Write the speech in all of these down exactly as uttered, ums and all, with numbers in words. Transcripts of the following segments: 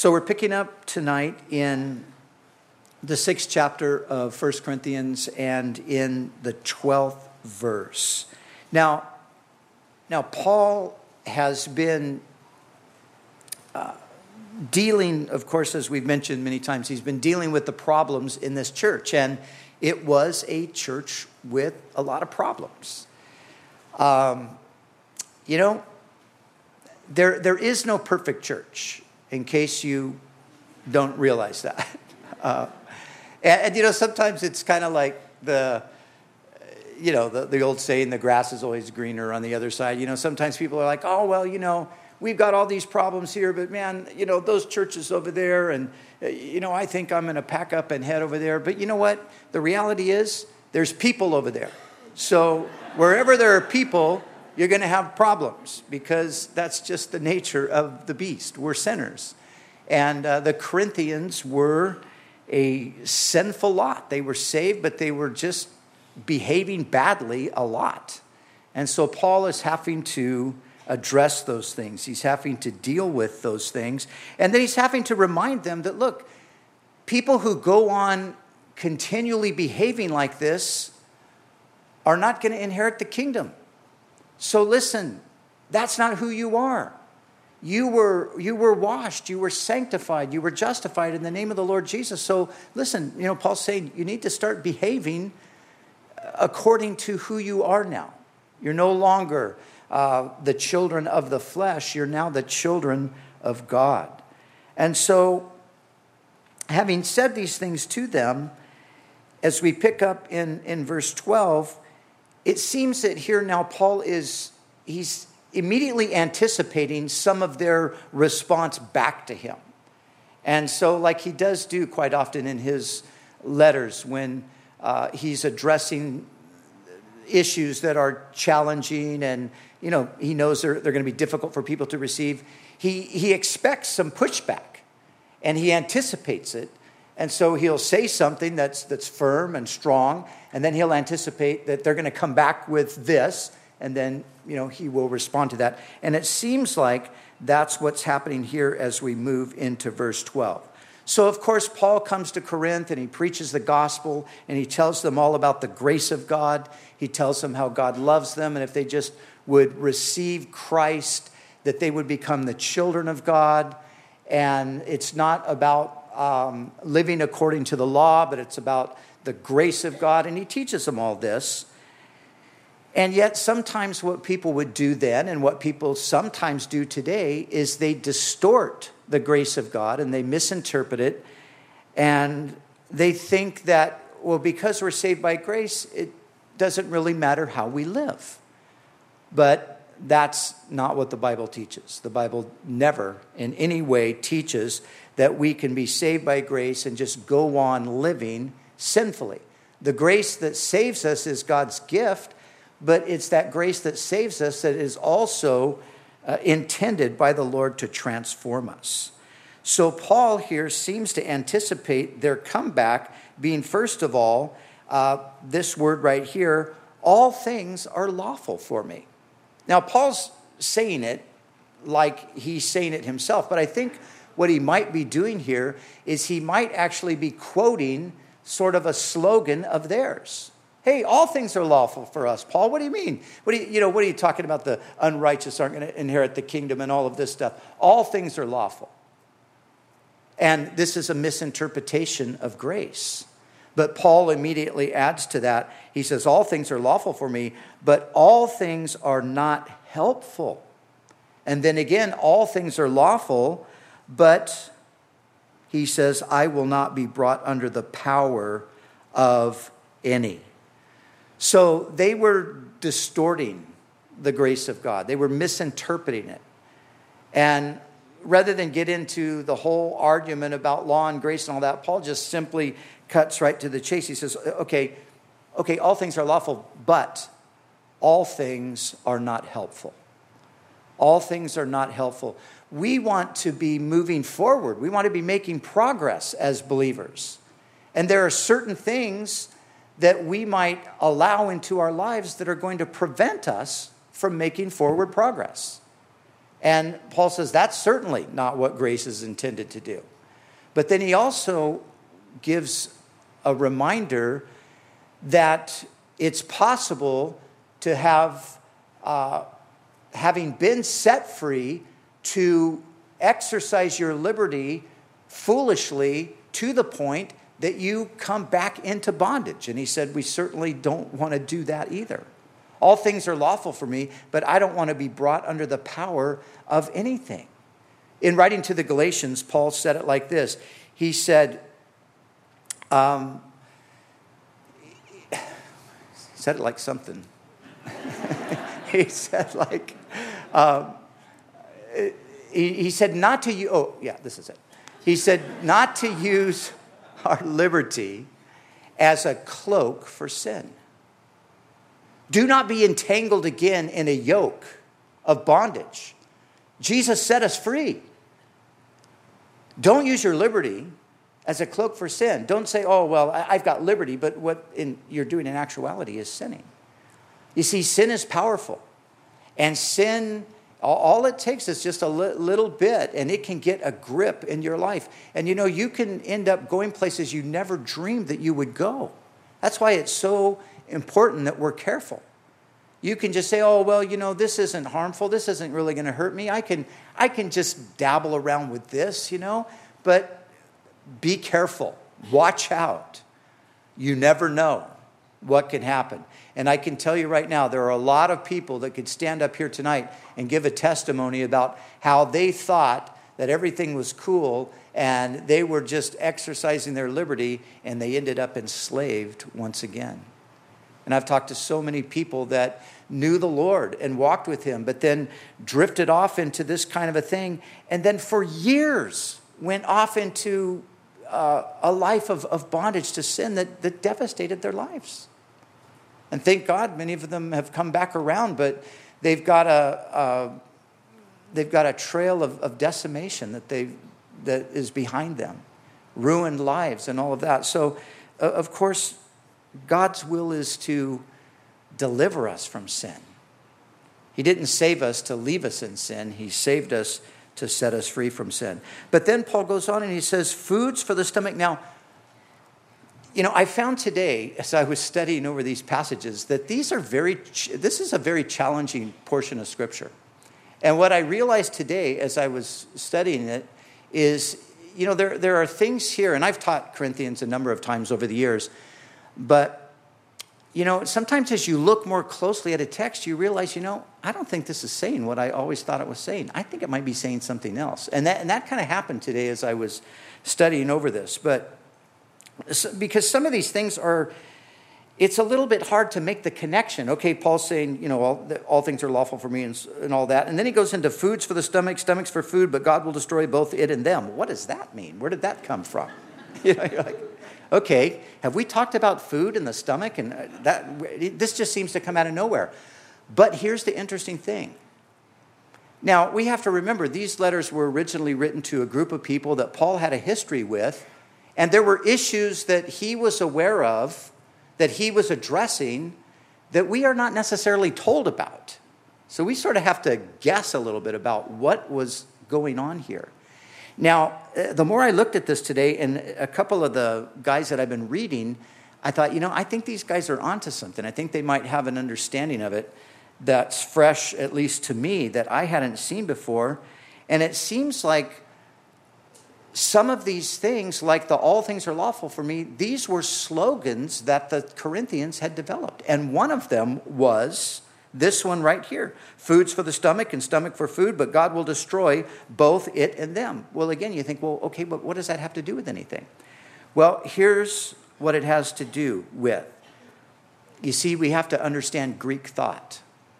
So we're picking up tonight in the sixth chapter of First Corinthians and in the twelfth verse. Now, now Paul has been uh, dealing, of course, as we've mentioned many times, he's been dealing with the problems in this church. And it was a church with a lot of problems. Um, you know, there there is no perfect church, in case you don't realize that. Uh, and, and, you know, sometimes it's kind of like the, you know, the, the old saying, the grass is always greener on the other side. You know, sometimes people are like, oh, well, you know, we've got all these problems here, but man, you know, those churches over there, and, you know, I think I'm going to pack up and head over there. But you know what? The reality is there's people over there. So wherever there are people, you're going to have problems, because that's just the nature of the beast. We're sinners. And uh, the Corinthians were a sinful lot. They were saved, but they were just behaving badly a lot. And so Paul is having to address those things. He's having to deal with those things. And then he's having to remind them that, look, people who go on continually behaving like this are not going to inherit the kingdom. So listen, that's not who you are. You were you were washed, you were sanctified, you were justified in the name of the Lord Jesus. So listen, you know, Paul's saying you need to start behaving according to who you are now. You're no longer uh, the children of the flesh. You're now the children of God. And so, having said these things to them, as we pick up in, in verse twelve, it seems that here now Paul is, he's immediately anticipating some of their response back to him. And so, like he does do quite often in his letters when uh, he's addressing issues that are challenging and, you know, he knows they're, they're going to be difficult for people to receive, he, he expects some pushback and he anticipates it. And so he'll say something that's that's firm and strong, and then he'll anticipate that they're going to come back with this, and then, you know, he will respond to that. And it seems like that's what's happening here as we move into verse twelve. So, of course, Paul comes to Corinth and he preaches the gospel, and he tells them all about the grace of God. He tells them how God loves them, and if they just would receive Christ, that they would become the children of God. And it's not about Um, living according to the law, but it's about the grace of God. And he teaches them all this. And yet sometimes what people would do then, and what people sometimes do today, is they distort the grace of God and they misinterpret it. And they think that, well, because we're saved by grace, it doesn't really matter how we live. But that's not what the Bible teaches. The Bible never in any way teaches that we can be saved by grace and just go on living sinfully. The grace that saves us is God's gift, but it's that grace that saves us that is also uh, intended by the Lord to transform us. So Paul here seems to anticipate their comeback being, first of all, uh, this word right here, all things are lawful for me. Now, Paul's saying it like he's saying it himself, but I think what he might be doing here is he might actually be quoting sort of a slogan of theirs. Hey, all things are lawful for us, Paul. What do you mean? What do you, you know, what are you talking about? The unrighteous aren't going to inherit the kingdom and all of this stuff. All things are lawful. And this is a misinterpretation of grace. But Paul immediately adds to that. He says, all things are lawful for me, but all things are not helpful. And then again, all things are lawful, but he says, I will not be brought under the power of any. So they were distorting the grace of God. They were misinterpreting it. And rather than get into the whole argument about law and grace and all that, Paul just simply cuts right to the chase. He says, okay, okay, all things are lawful, but all things are not helpful. All things are not helpful. We want to be moving forward. We want to be making progress as believers. And there are certain things that we might allow into our lives that are going to prevent us from making forward progress. And Paul says that's certainly not what grace is intended to do. But then he also gives a reminder that it's possible to have, uh, having been set free, to exercise your liberty foolishly to the point that you come back into bondage. And he said, we certainly don't want to do that either. All things are lawful for me, but I don't want to be brought under the power of anything. In writing to the Galatians, Paul said it like this. He said, um, he said it like something. he said like, um, he, he said not to you. Oh, yeah, this is it. He said not to use our liberty as a cloak for sin. Do not be entangled again in a yoke of bondage. Jesus set us free. Don't use your liberty as a cloak for sin. Don't say, oh, well, I've got liberty, but what in, you're doing in actuality is sinning. You see, sin is powerful. And sin, all it takes is just a li- little bit, and it can get a grip in your life. And you know, you can end up going places you never dreamed that you would go. That's why it's so important that we're careful. You can just say, oh, well, you know, this isn't harmful. This isn't really going to hurt me. I can, I can just dabble around with this, you know. But be careful. Watch out. You never know what can happen. And I can tell you right now, there are a lot of people that could stand up here tonight and give a testimony about how they thought that everything was cool and they were just exercising their liberty and they ended up enslaved once again. And I've talked to so many people that knew the Lord and walked with him, but then drifted off into this kind of a thing. And then for years went off into uh, a life of, of bondage to sin that, that devastated their lives. And thank God many of them have come back around, but they've got a, a they've got a trail of, of decimation that they that is behind them, ruined lives and all of that. So, uh, of course, God's will is to deliver us from sin. He didn't save us to leave us in sin. He saved us to set us free from sin. But then Paul goes on and he says, foods for the stomach. Now, you know, I found today, as I was studying over these passages, that these are very, this is a very challenging portion of Scripture. And what I realized today as I was studying it is, you know, there, there are things here, and I've taught Corinthians a number of times over the years, but, you know, sometimes as you look more closely at a text, you realize, you know, I don't think this is saying what I always thought it was saying. I think it might be saying something else. And that, and that kind of happened today as I was studying over this. But because some of these things are, it's a little bit hard to make the connection. Okay, Paul's saying, you know, all, all things are lawful for me and, and all that. And then he goes into foods for the stomach, stomachs for food, but God will destroy both it and them. What does that mean? Where did that come from? You know, you're like, okay, have we talked about food in the stomach? And that this just seems to come out of nowhere. But here's the interesting thing. Now, we have to remember these letters were originally written to a group of people that Paul had a history with, and there were issues that he was aware of, that he was addressing, that we are not necessarily told about. So we sort of have to guess a little bit about what was going on here. Now, the more I looked at this today, and a couple of the guys that I've been reading, I thought, you know, I think these guys are onto something. I think they might have an understanding of it that's fresh, at least to me, that I hadn't seen before. And it seems like some of these things, like the all things are lawful for me, these were slogans that the Corinthians had developed. And one of them was this one right here. Foods for the stomach and stomach for food, but God will destroy both it and them. Well, again, you think, well, okay, but what does that have to do with anything? Well, here's what it has to do with. You see, we have to understand Greek thought.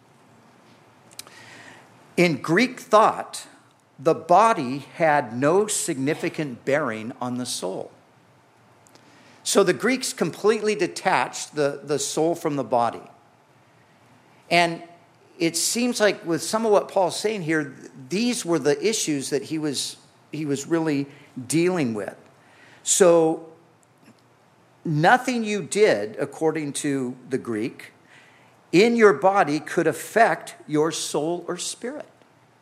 In Greek thought, the body had no significant bearing on the soul. So the Greeks completely detached the, the soul from the body. And it seems like with some of what Paul's saying here, these were the issues that he was, he was really dealing with. So nothing you did, according to the Greek, in your body could affect your soul or spirit.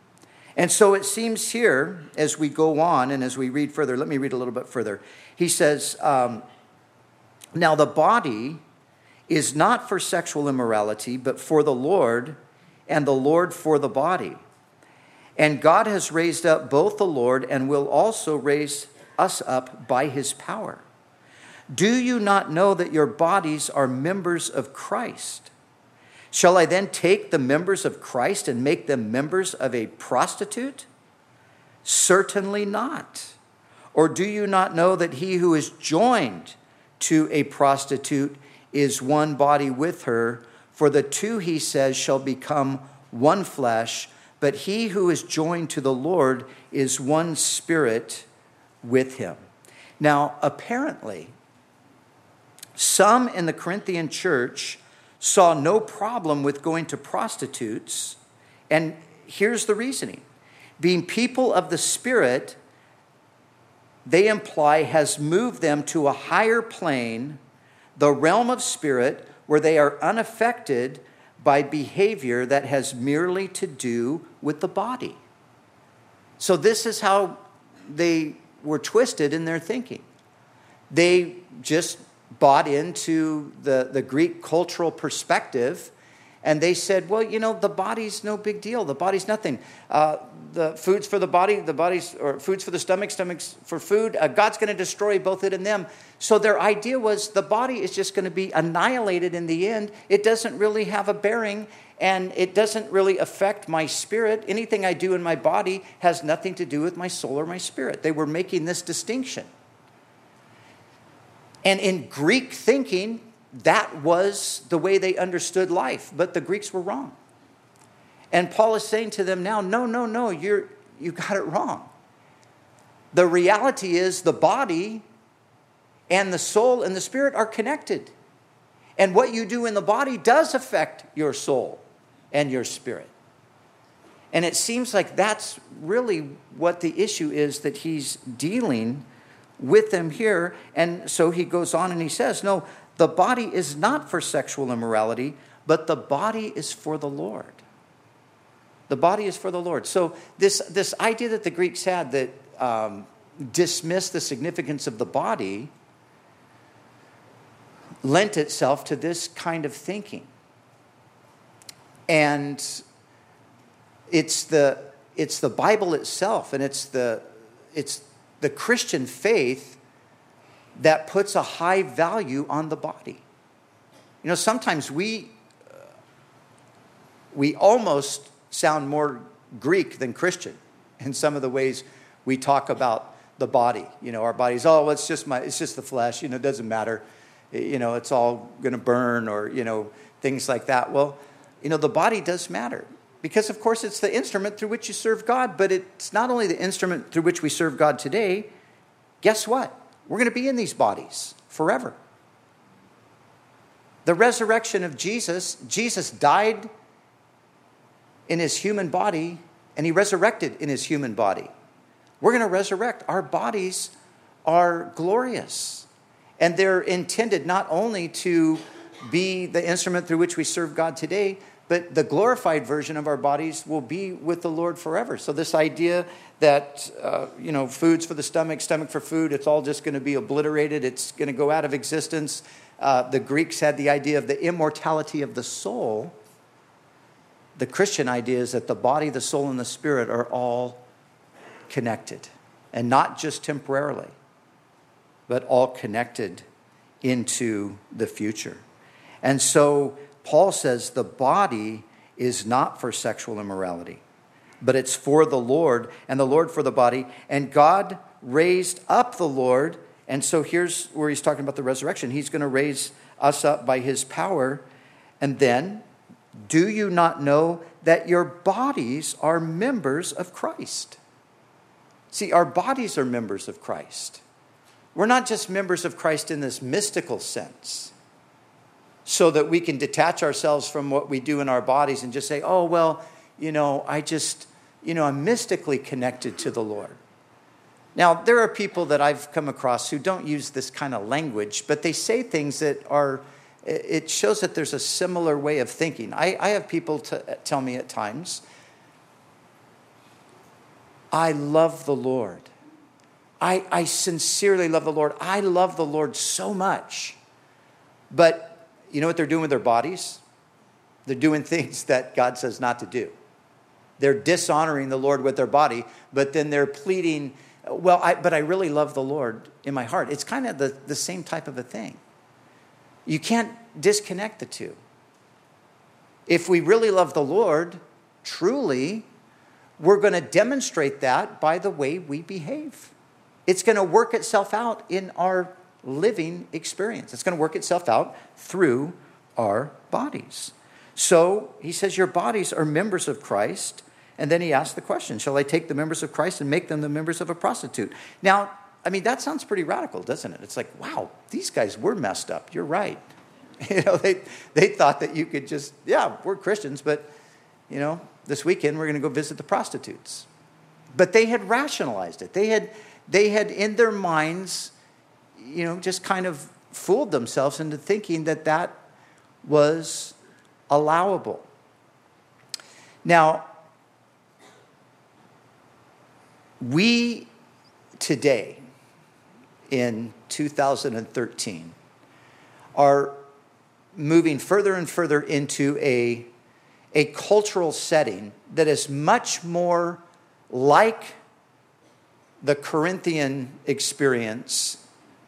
And so it seems here, as we go on and as we read further, let me read a little bit further. He says, um, now the body is not for sexual immorality, but for the Lord, and the Lord for the body. And God has raised up both the Lord and will also raise us up by his power. Do you not know that your bodies are members of Christ? Shall I then take the members of Christ and make them members of a prostitute? Certainly not. Or do you not know that he who is joined to a prostitute is one body with her? For the two, he says, shall become one flesh. But he who is joined to the Lord is one spirit with him. Now, apparently, some in the Corinthian church saw no problem with going to prostitutes. And here's the reasoning. Being people of the Spirit, they imply, has moved them to a higher plane, the realm of spirit, where they are unaffected by behavior that has merely to do with the body. So this is how they were twisted in their thinking. They just bought into the, the Greek cultural perspective, and they said, well, you know, the body's no big deal. The body's nothing. Uh, the food's for the body, the body's, or food's for the stomach, stomach's for food. Uh, God's going to destroy both it and them. So their idea was the body is just going to be annihilated in the end. It doesn't really have a bearing, and it doesn't really affect my spirit. Anything I do in my body has nothing to do with my soul or my spirit. They were making this distinction. And in Greek thinking, that was the way they understood life. But the Greeks were wrong. And Paul is saying to them now, no, no, no, you're, you got it wrong. The reality is the body and the soul and the spirit are connected. And what you do in the body does affect your soul and your spirit. And it seems like that's really what the issue is that he's dealing with them here. And so he goes on and he says, no, the body is not for sexual immorality, but the body is for the Lord. The body is for the Lord. So this, this idea that the Greeks had that um, dismissed the significance of the body lent itself to this kind of thinking. And it's the, it's the Bible itself, and it's the, it's the Christian faith that puts a high value on the body. You know, sometimes we uh, we almost sound more Greek than Christian in some of the ways we talk about the body. You know, our bodies, oh, well, it's just my, it's just the flesh. You know, it doesn't matter. You know, it's all going to burn, or you know, things like that. Well, you know, the body does matter. Because, of course, it's the instrument through which you serve God, but it's not only the instrument through which we serve God today. Guess what? We're going to be in these bodies forever. The resurrection of Jesus, Jesus died in his human body, and he resurrected in his human body. We're going to resurrect. Our bodies are glorious, and they're intended not only to be the instrument through which we serve God today, but the glorified version of our bodies will be with the Lord forever. So this idea that, uh, you know, food's for the stomach, stomach for food, it's all just going to be obliterated. It's going to go out of existence. Uh, the Greeks had the idea of the immortality of the soul. The Christian idea is that the body, the soul, and the spirit are all connected. And not just temporarily, but all connected into the future. And so Paul says the body is not for sexual immorality, but it's for the Lord, and the Lord for the body. And God raised up the Lord. And so here's where he's talking about the resurrection. He's going to raise us up by his power. And then, do you not know that your bodies are members of Christ? See, our bodies are members of Christ. We're not just members of Christ in this mystical sense, so that we can detach ourselves from what we do in our bodies and just say, oh, well, you know, I just, you know, I'm mystically connected to the Lord. Now, there are people that I've come across who don't use this kind of language, but they say things that are, it shows that there's a similar way of thinking. I, I have people to tell me at times, I love the Lord. I, I sincerely love the Lord. I love the Lord so much. But you know what they're doing with their bodies? They're doing things that God says not to do. They're dishonoring the Lord with their body, but then they're pleading, well, I, but I really love the Lord in my heart. It's kind of the, the same type of a thing. You can't disconnect the two. If we really love the Lord, truly, we're going to demonstrate that by the way we behave. It's going to work itself out in our living experience. It's going to work itself out through our bodies. So he says your bodies are members of Christ. And then he asks the question, shall I take the members of Christ and make them the members of a prostitute? Now, I mean, that sounds pretty radical, doesn't it? It's like, wow, these guys were messed up. You're right. You know, they, they thought that you could just, yeah, we're Christians, but, you know, this weekend we're going to go visit the prostitutes. But they had rationalized it. They had, they had in their minds, you know, just kind of fooled themselves into thinking that that was allowable. Now, we today, in two thousand thirteen, are moving further and further into a, a cultural setting that is much more like the Corinthian experience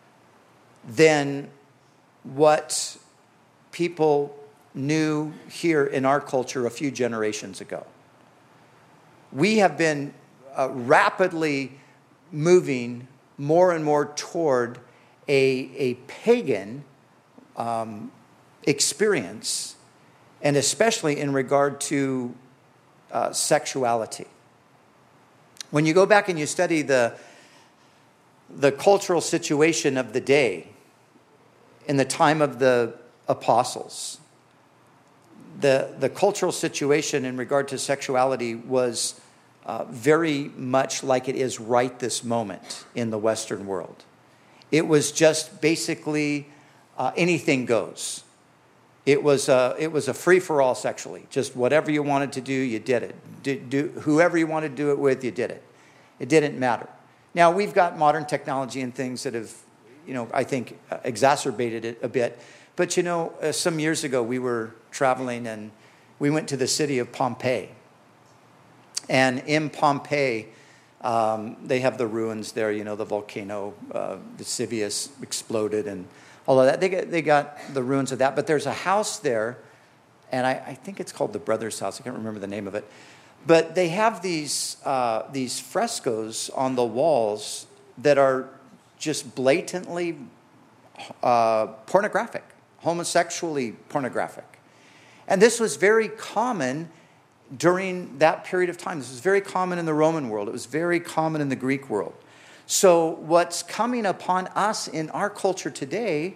than what people knew here in our culture a few generations ago. We have been uh, rapidly moving more and more toward a, a pagan um, experience, and especially in regard to uh, sexuality. When you go back and you study the, the cultural situation of the day in the time of the apostles, the, the cultural situation in regard to sexuality was uh, very much like it is right this moment in the Western world. It was just basically uh, anything goes. It was a, it was a free-for-all sexually. Just whatever you wanted to do, you did it. Do, do, whoever you wanted to do it with, you did it. It didn't matter. Now, we've got modern technology and things that have, you know, I think uh, exacerbated it a bit. But, you know, uh, some years ago, we were traveling and we went to the city of Pompeii. And in Pompeii, um, they have the ruins there, you know, the volcano, uh, Vesuvius exploded and all of that. They got, they got the ruins of that. But there's a house there, and I, I think it's called the Brothers' House. I can't remember the name of it. But they have these uh, these frescoes on the walls that are just blatantly uh, pornographic, homosexually pornographic. And this was very common during that period of time. This was very common in the Roman world. It was very common in the Greek world. So what's coming upon us in our culture today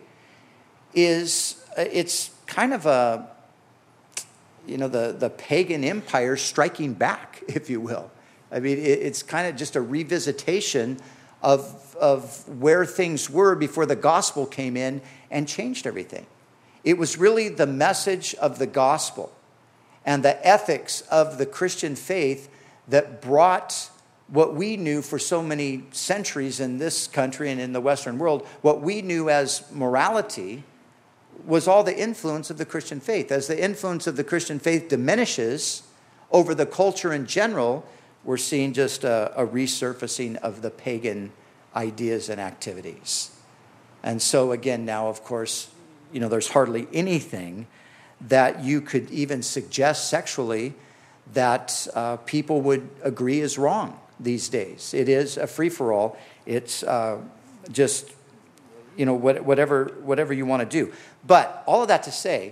is, it's kind of a, you know, the, the pagan empire striking back, if you will. I mean, it, it's kind of just a revisitation of, of where things were before the gospel came in and changed everything. It was really the message of the gospel and the ethics of the Christian faith that brought what we knew for so many centuries in this country and in the Western world, what we knew as morality, was all the influence of the Christian faith. As the influence of the Christian faith diminishes over the culture in general, we're seeing just a, a resurfacing of the pagan ideas and activities. And so again, now, of course, you know, there's hardly anything that you could even suggest sexually that uh, people would agree is wrong these days. It is a free-for-all. It's uh, just, you know, what, whatever, whatever you want to do. But all of that to say,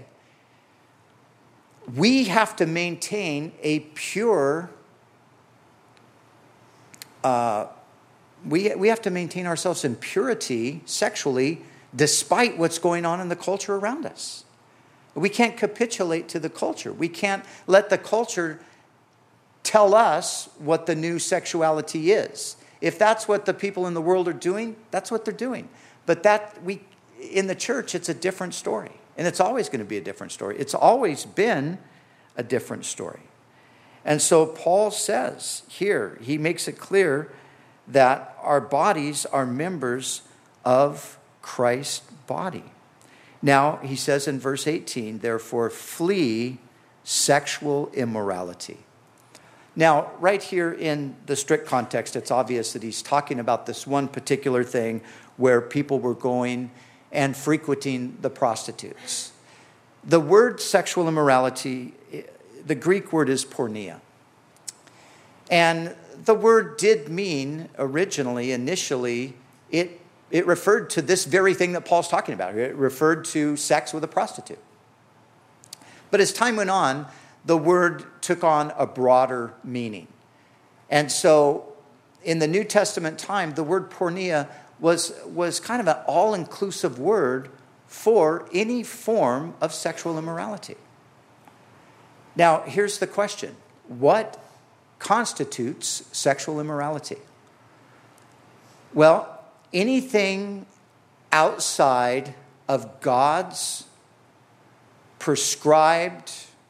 we have to maintain a pure, uh, we, we have to maintain ourselves in purity sexually despite what's going on in the culture around us. We can't capitulate to the culture. We can't let the culture tell us what the new sexuality is. If that's what the people in the world are doing, that's what they're doing. But that we in the church, it's a different story. And it's always going to be a different story. It's always been a different story. And so Paul says here, he makes it clear that our bodies are members of Christ's body. Now, he says in verse eighteen, therefore flee sexual immorality. Now, right here in the strict context, it's obvious that he's talking about this one particular thing where people were going and frequenting the prostitutes. The word sexual immorality, the Greek word is porneia. And the word did mean originally, initially, it, it referred to this very thing that Paul's talking about. It referred to sex with a prostitute. But as time went on, the word took on a broader meaning. And so in the New Testament time, the word porneia was, was kind of an all-inclusive word for any form of sexual immorality. Now, here's the question. What constitutes sexual immorality? Well, anything outside of God's prescribed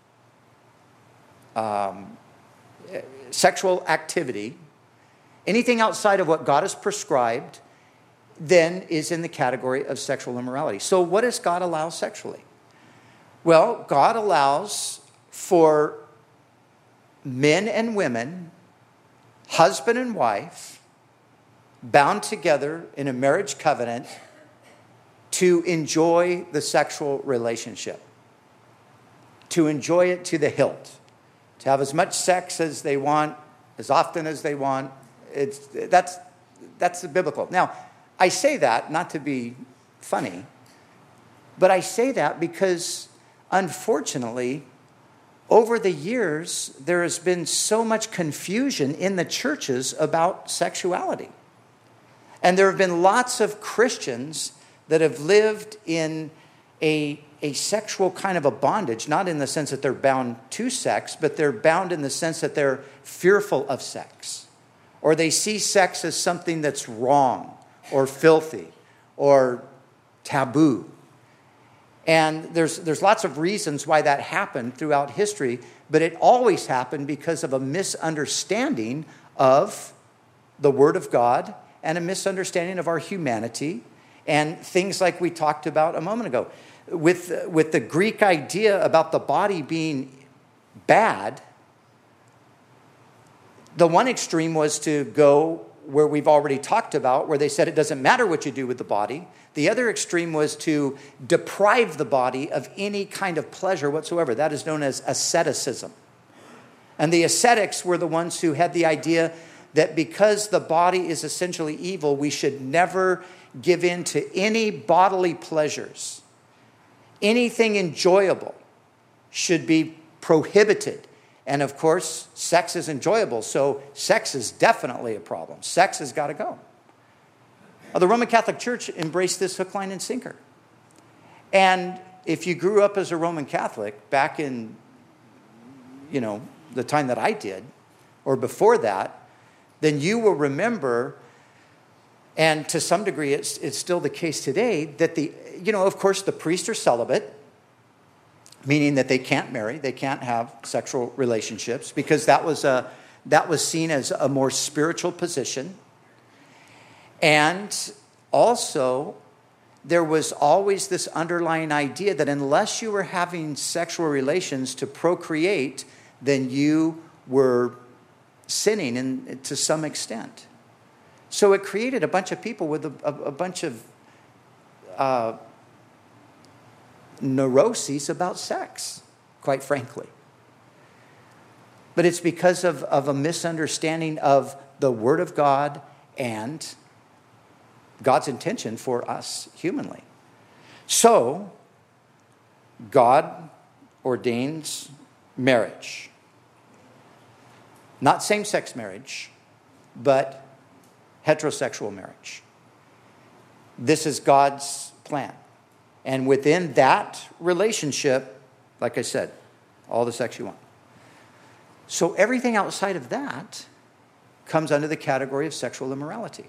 um, sexual activity, anything outside of what God has prescribed, then is in the category of sexual immorality. So what does God allow sexually? Well, God allows for men and women, husband and wife, bound together in a marriage covenant to enjoy the sexual relationship, to enjoy it to the hilt, to have as much sex as they want, as often as they want. It's, that's, that's the biblical. Now, I say that not to be funny, but I say that because, unfortunately, over the years, there has been so much confusion in the churches about sexuality. And there have been lots of Christians that have lived in a, a sexual kind of a bondage, not in the sense that they're bound to sex, but they're bound in the sense that they're fearful of sex. Or they see sex as something that's wrong or filthy or taboo. And there's there's lots of reasons why that happened throughout history, but it always happened because of a misunderstanding of the Word of God and a misunderstanding of our humanity and things like we talked about a moment ago. With, with the Greek idea about the body being bad, the one extreme was to go where we've already talked about, where they said it doesn't matter what you do with the body. The other extreme was to deprive the body of any kind of pleasure whatsoever. That is known as asceticism. And the ascetics were the ones who had the idea that because the body is essentially evil, we should never give in to any bodily pleasures. Anything enjoyable should be prohibited. And of course, sex is enjoyable, so sex is definitely a problem. Sex has got to go. Well, the Roman Catholic Church embraced this hook, line, and sinker. And if you grew up as a Roman Catholic back in, you know, the time that I did, or before that, then you will remember, and to some degree it's, it's still the case today, that the, you know, of course, the priests are celibate, meaning that they can't marry, they can't have sexual relationships, because that was a that was seen as a more spiritual position. And also, there was always this underlying idea that unless you were having sexual relations to procreate, then you were sinning in, to some extent. So it created a bunch of people with a, a, a bunch of uh, neuroses about sex, quite frankly. But it's because of, of a misunderstanding of the Word of God and God's intention for us humanly. So, God ordains marriage. Not same-sex marriage, but heterosexual marriage. This is God's plan. And within that relationship, like I said, all the sex you want. So everything outside of that comes under the category of sexual immorality.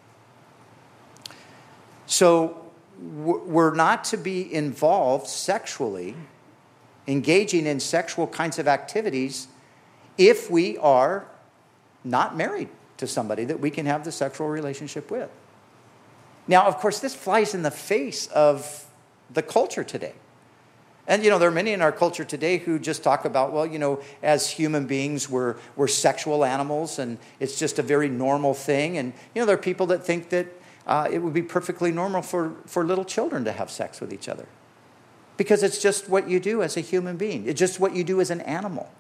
So we're not to be involved sexually, engaging in sexual kinds of activities if we are not married to somebody that we can have the sexual relationship with. Now, of course, this flies in the face of the culture today. And, you know, there are many in our culture today who just talk about, well, you know, as human beings, we're, we're sexual animals, and it's just a very normal thing. And, you know, there are people that think that uh, it would be perfectly normal for, for little children to have sex with each other. Because it's just what you do as a human being. It's just what you do as an animal.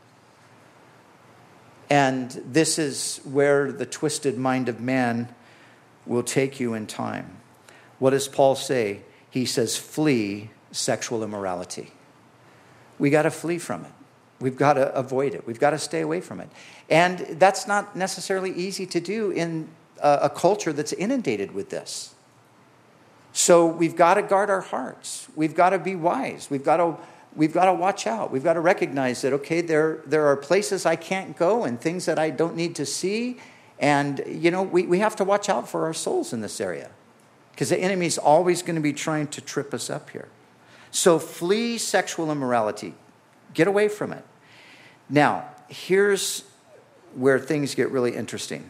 And this is where the twisted mind of man will take you in time. What does Paul say? He says, flee sexual immorality. We got to flee from it. We've got to avoid it. We've got to stay away from it. And that's not necessarily easy to do in a, a culture that's inundated with this. So we've got to guard our hearts. We've got to be wise. We've got to we've got to watch out. We've got to recognize that, okay, there, there are places I can't go and things that I don't need to see. And, you know, we, we have to watch out for our souls in this area, because the enemy's always going to be trying to trip us up here. So flee sexual immorality. Get away from it. Now, here's where things get really interesting.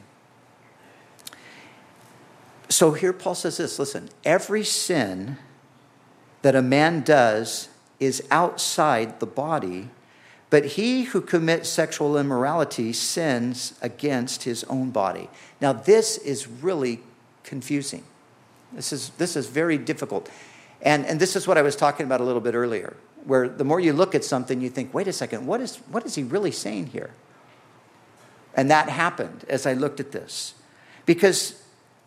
So here Paul says this, listen, every sin that a man does is outside the body, but he who commits sexual immorality sins against his own body. Now, this is really confusing. This is this is very difficult. And, and this is what I was talking about a little bit earlier, where the more you look at something, you think, wait a second, what is what is he really saying here? And that happened as I looked at this. Because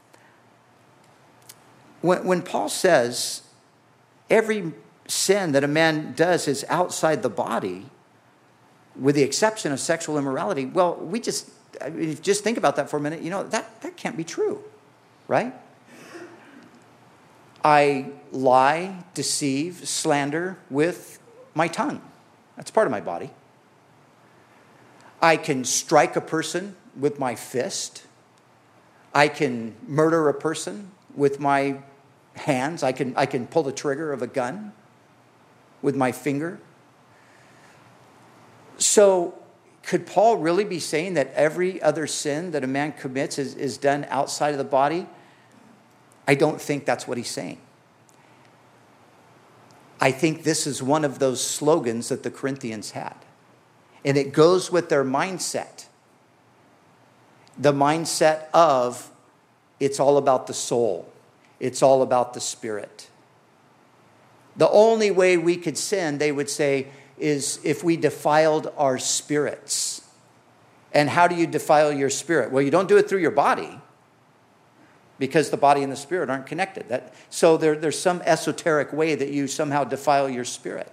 when, when Paul says every sin that a man does is outside the body, with the exception of sexual immorality, well, we just, I mean, just think about that for a minute. You know, that, that can't be true, right? I lie, deceive, slander with my tongue. That's part of my body. I can strike a person with my fist. I can murder a person with my hands. I can, I can pull the trigger of a gun with my finger. So could Paul really be saying that every other sin that a man commits is, is done outside of the body? I don't think that's what he's saying. I think this is one of those slogans that the Corinthians had. And it goes with their mindset. The mindset of it's all about the soul. It's all about the spirit. The only way we could sin, they would say, is if we defiled our spirits. And how do you defile your spirit? Well, you don't do it through your body, because the body and the spirit aren't connected. That, so there, there's some esoteric way that you somehow defile your spirit.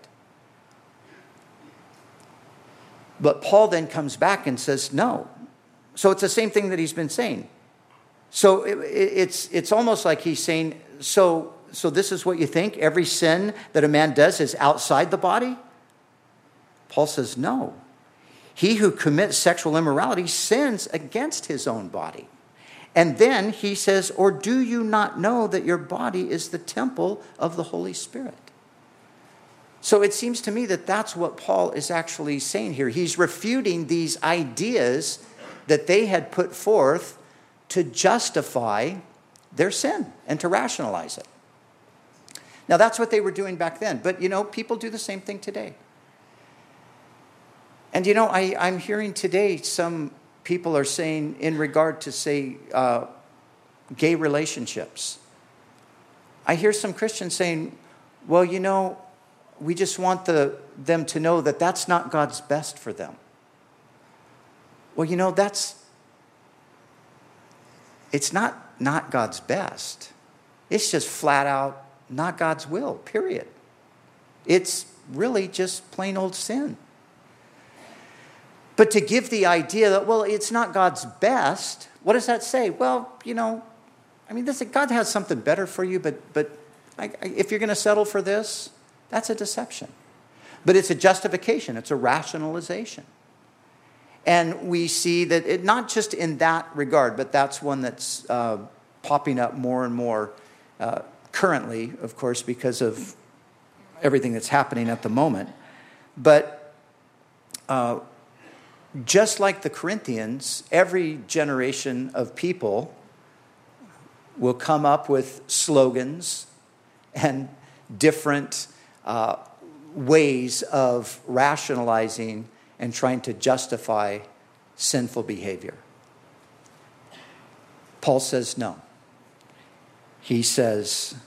But Paul then comes back and says, no. So it's the same thing that he's been saying. So it, it's, it's almost like he's saying, so, so this is what you think? Every sin that a man does is outside the body? Paul says, no. He who commits sexual immorality sins against his own body. And then he says, or do you not know that your body is the temple of the Holy Spirit? So it seems to me that that's what Paul is actually saying here. He's refuting these ideas that they had put forth to justify their sin and to rationalize it. Now, that's what they were doing back then. But, you know, people do the same thing today. And, you know, I, I'm hearing today some people are saying in regard to, say, uh, gay relationships. I hear some Christians saying, well, you know, we just want the, them to know that that's not God's best for them. Well, you know, that's, it's not not God's best. It's just flat out not God's will, period. It's really just plain old sin. But to give the idea that, well, it's not God's best, what does that say? Well, you know, I mean, this, God has something better for you, but, but I, I, if you're going to settle for this, that's a deception. But it's a justification. It's a rationalization. And we see that it not just in that regard, but that's one that's uh, popping up more and more uh, currently, of course, because of everything that's happening at the moment. But uh, just like the Corinthians, every generation of people will come up with slogans and different uh, ways of rationalizing and trying to justify sinful behavior. Paul says no. He says,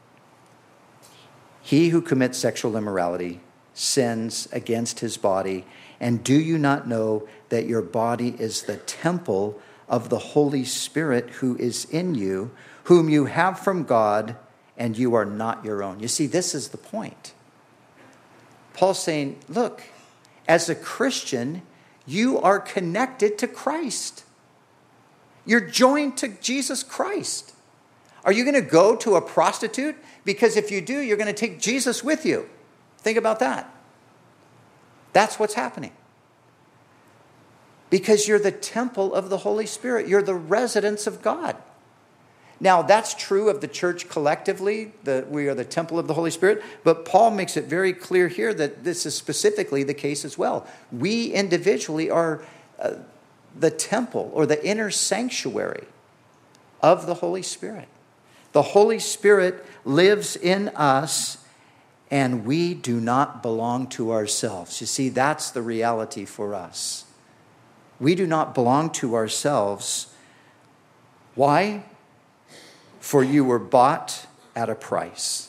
he who commits sexual immorality sins against his body. And do you not know that your body is the temple of the Holy Spirit who is in you, whom you have from God, and you are not your own? You see, this is the point. Paul's saying, look, as a Christian, you are connected to Christ. You're joined to Jesus Christ. Are you going to go to a prostitute? Because if you do, you're going to take Jesus with you. Think about that. That's what's happening. Because you're the temple of the Holy Spirit. You're the residence of God. Now, that's true of the church collectively, that we are the temple of the Holy Spirit. But Paul makes it very clear here that this is specifically the case as well. We individually are uh, the temple or the inner sanctuary of the Holy Spirit. The Holy Spirit lives in us, and we do not belong to ourselves. You see, that's the reality for us. We do not belong to ourselves. Why? For you were bought at a price.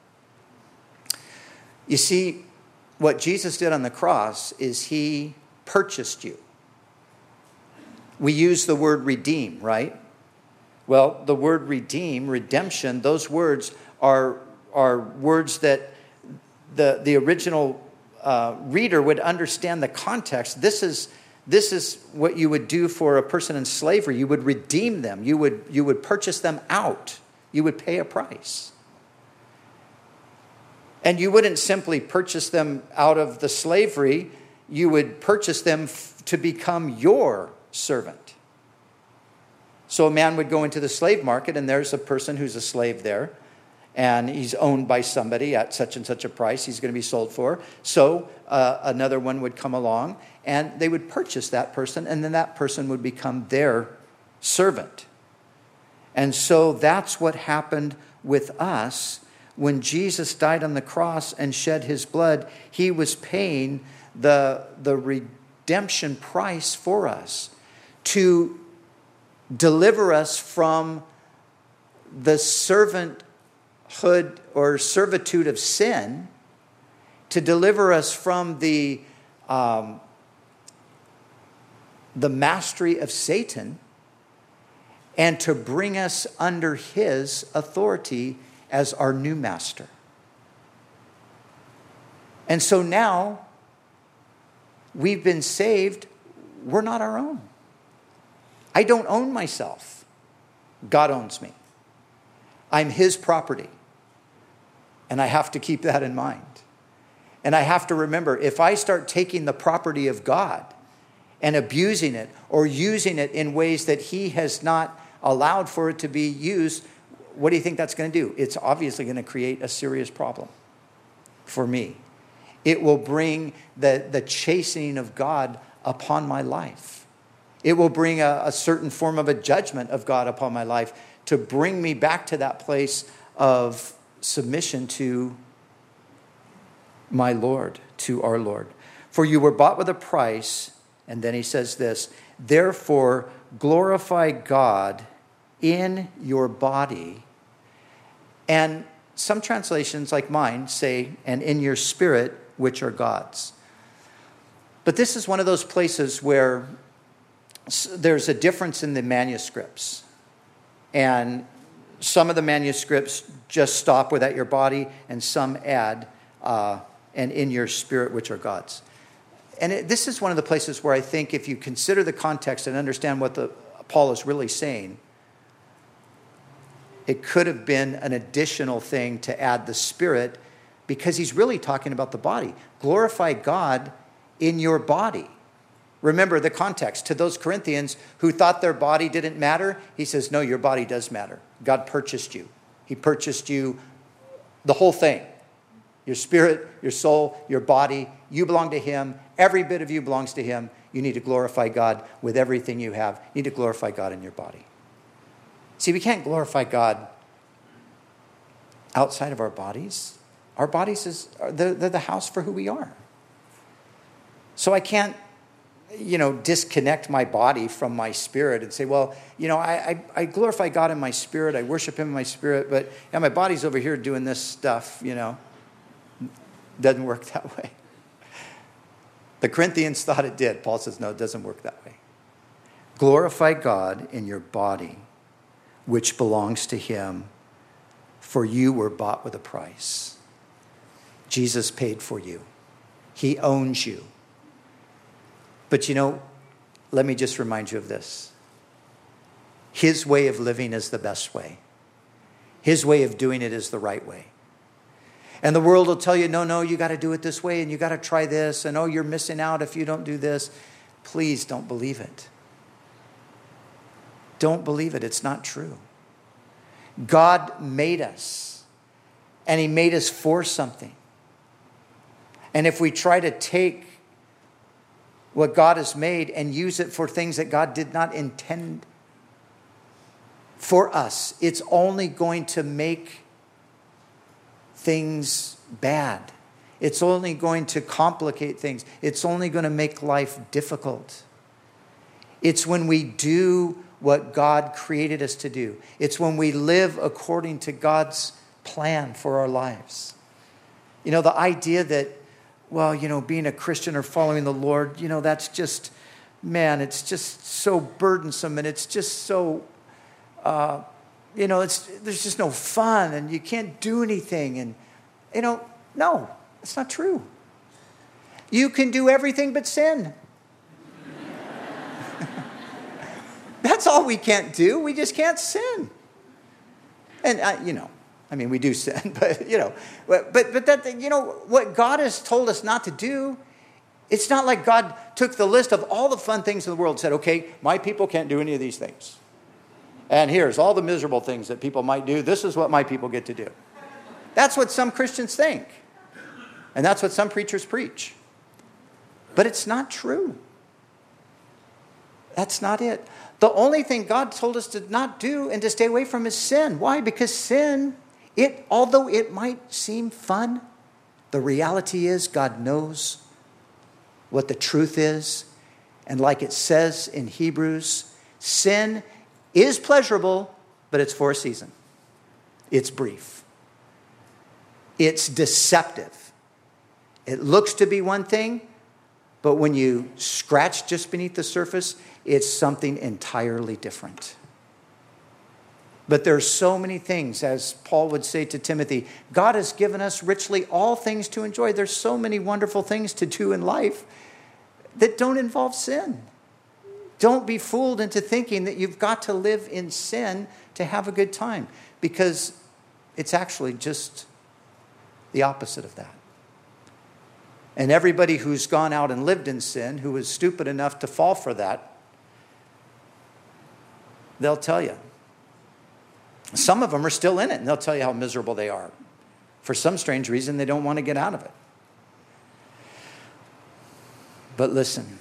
You see, what Jesus did on the cross is he purchased you. We use the word redeem, right? Well, the word redeem, redemption, those words are, are words that the, the original uh, reader would understand the context. This is, this is what you would do for a person in slavery. You would redeem them. You would, you would purchase them out. You would pay a price. And you wouldn't simply purchase them out of the slavery. You would purchase them f- to become your servant. So a man would go into the slave market, and there's a person who's a slave there, and he's owned by somebody at such and such a price he's going to be sold for. So uh, another one would come along, and they would purchase that person, and then that person would become their servant. And so that's what happened with us. When Jesus died on the cross and shed his blood, he was paying the, the redemption price for us to deliver us from the servanthood or servitude of sin, to deliver us from the, um, the mastery of Satan, and to bring us under his authority as our new master. And so now we've been saved. We're not our own. I don't own myself. God owns me. I'm his property. And I have to keep that in mind. And I have to remember, if I start taking the property of God and abusing it or using it in ways that he has not allowed for it to be used, what do you think that's going to do? It's obviously going to create a serious problem for me. It will bring the, the chastening of God upon my life. It will bring a, a certain form of a judgment of God upon my life to bring me back to that place of submission to my Lord, to our Lord. For you were bought with a price, and then he says this, therefore glorify God in your body. And some translations like mine say, and in your spirit, which are God's. But this is one of those places where there's a difference in the manuscripts. And some of the manuscripts just stop with at your body, and some add, uh, and in your spirit, which are God's. And it, this is one of the places where I think if you consider the context and understand what the Paul is really saying, it could have been an additional thing to add the spirit, because he's really talking about the body. Glorify God in your body. Remember the context. To those Corinthians who thought their body didn't matter, he says, no, your body does matter. God purchased you. He purchased you, the whole thing. Your spirit, your soul, your body. You belong to him. Every bit of you belongs to him. You need to glorify God with everything you have. You need to glorify God in your body. See, we can't glorify God outside of our bodies. Our bodies is they're, they're the house for who we are. So I can't, you know, disconnect my body from my spirit and say, well, you know, I, I, I glorify God in my spirit. I worship him in my spirit. But yeah, my body's over here doing this stuff, you know. Doesn't work that way. The Corinthians thought it did. Paul says, no, it doesn't work that way. Glorify God in your body, which belongs to him, for you were bought with a price. Jesus paid for you. He owns you. But you know, let me just remind you of this. His way of living is the best way. His way of doing it is the right way. And the world will tell you, no, no, you got to do it this way, and you got to try this, and oh, you're missing out if you don't do this. Please don't believe it. Don't believe it. It's not true. God made us, and he made us for something. And if we try to take what God has made and use it for things that God did not intend for us, it's only going to make things bad. It's only going to complicate things. It's only going to make life difficult. It's when we do what God created us to do. It's when we live according to God's plan for our lives. You know, the idea that, well, you know, being a Christian or following the Lord, you know, that's just, man, it's just so burdensome, and it's just so, uh, you know, it's there's just no fun, and you can't do anything. And, you know, no, it's not true. You can do everything but sin. That's all we can't do. We just can't sin. And, uh, you know, I mean, we do sin, but, you know, but, but, but that, you know, what God has told us not to do, it's not like God took the list of all the fun things in the world and said, okay, my people can't do any of these things. And here's all the miserable things that people might do. This is what my people get to do. That's what some Christians think. And that's what some preachers preach. But it's not true. That's not it. The only thing God told us to not do and to stay away from is sin. Why? Because sin, it, although it might seem fun, the reality is God knows what the truth is. And like it says in Hebrews, sin is pleasurable, but it's for a season. It's brief. It's deceptive. It looks to be one thing, but when you scratch just beneath the surface, it's something entirely different. But there's so many things, as Paul would say to Timothy, God has given us richly all things to enjoy. There's so many wonderful things to do in life that don't involve sin. Don't be fooled into thinking that you've got to live in sin to have a good time, because it's actually just the opposite of that. And everybody who's gone out and lived in sin, who was stupid enough to fall for that, they'll tell you. Some of them are still in it, and they'll tell you how miserable they are. For some strange reason, they don't want to get out of it. But listen,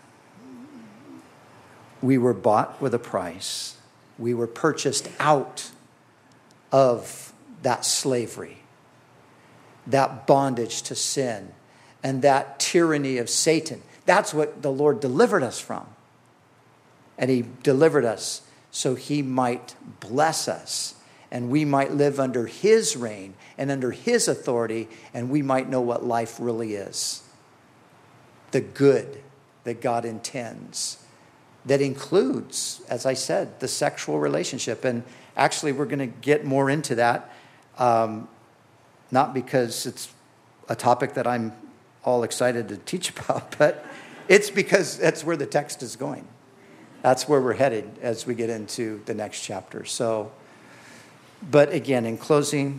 we were bought with a price. We were purchased out of that slavery, that bondage to sin, and that tyranny of Satan. That's what the Lord delivered us from. And he delivered us so he might bless us, and we might live under his reign and under his authority, and we might know what life really is. The good that God intends. That includes, as I said, the sexual relationship. And actually, we're going to get more into that. Um, not because it's a topic that I'm all excited to teach about, but it's because that's where the text is going. That's where we're headed as we get into the next chapter. So, but again, in closing,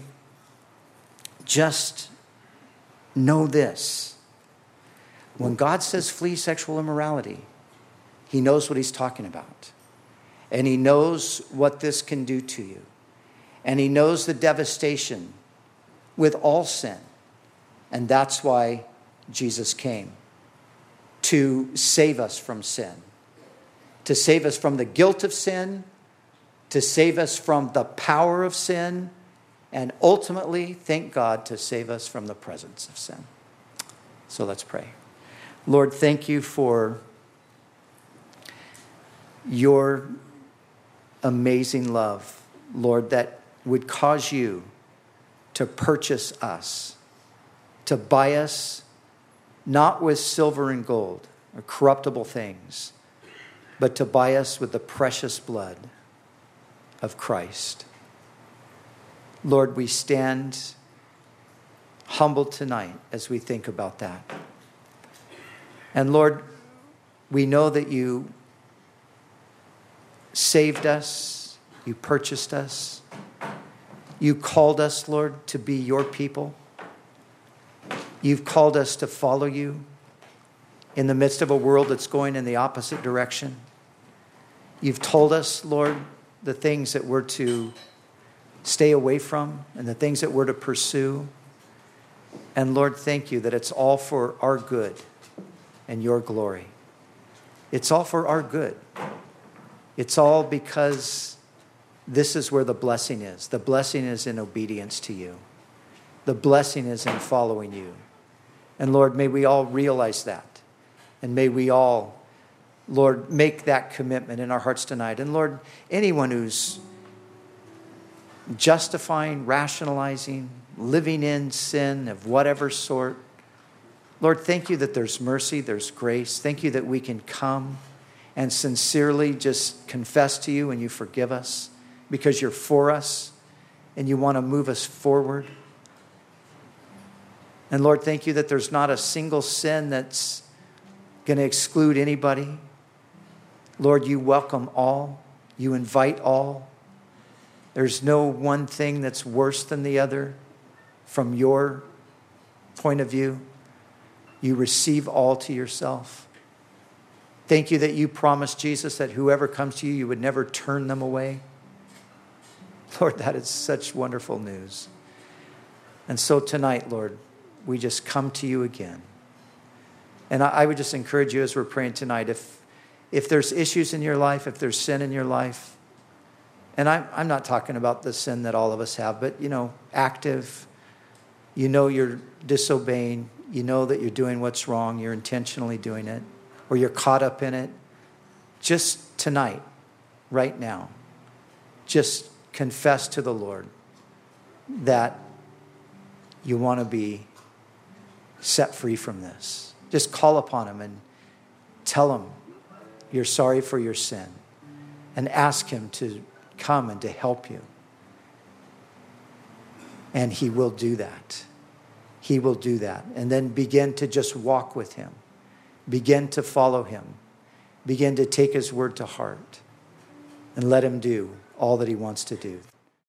just know this. When God says flee sexual immorality, he knows what he's talking about. And he knows what this can do to you. And he knows the devastation with all sin. And that's why Jesus came, to save us from sin, to save us from the guilt of sin, to save us from the power of sin, and ultimately, thank God, to save us from the presence of sin. So let's pray. Lord, thank you for your amazing love, Lord, that would cause you to purchase us, to buy us not with silver and gold or corruptible things, but to buy us with the precious blood of Christ. Lord, we stand humbled tonight as we think about that. And Lord, we know that you saved us, you purchased us, you called us, Lord, to be your people. You've called us to follow you in the midst of a world that's going in the opposite direction. You've told us, Lord, the things that we're to stay away from and the things that we're to pursue. And Lord, thank you that it's all for our good and your glory. It's all for our good. It's all because this is where the blessing is. The blessing is in obedience to you. The blessing is in following you. And Lord, may we all realize that. And may we all, Lord, make that commitment in our hearts tonight. And Lord, anyone who's justifying, rationalizing, living in sin of whatever sort, Lord, thank you that there's mercy, there's grace. Thank you that we can come and sincerely just confess to you and you forgive us because you're for us and you want to move us forward. And Lord, thank you that there's not a single sin that's going to exclude anybody. Lord, you welcome all. You invite all. There's no one thing that's worse than the other from your point of view. You receive all to yourself. Thank you that you promised, Jesus, that whoever comes to you, you would never turn them away. Lord, that is such wonderful news. And so tonight, Lord, we just come to you again. And I, I would just encourage you as we're praying tonight, if if there's issues in your life, if there's sin in your life, and I'm, I'm not talking about the sin that all of us have, but, you know, active, you know you're disobeying, you know that you're doing what's wrong, you're intentionally doing it, or you're caught up in it, just tonight, right now, just confess to the Lord that you want to be set free from this. Just call upon him and tell him you're sorry for your sin and ask him to come and to help you. And he will do that. He will do that. And then begin to just walk with him. Begin to follow him. Begin to take his word to heart and let him do all that he wants to do.